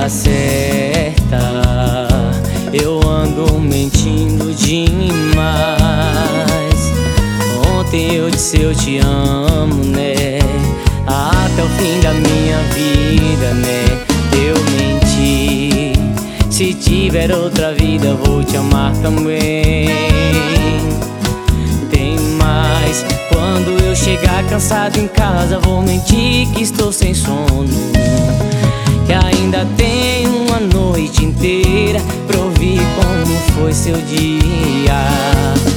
hora certa eu ando mentindo demais. Ontem eu disse eu te amo, né? Até o fim da minha vida, né? Eu menti. Se tiver outra vida vou te amar também. Tem mais. Quando eu chegar cansado em casa vou mentir que estou sem sono, que ainda tem uma noite inteira pra ouvir como foi seu dia.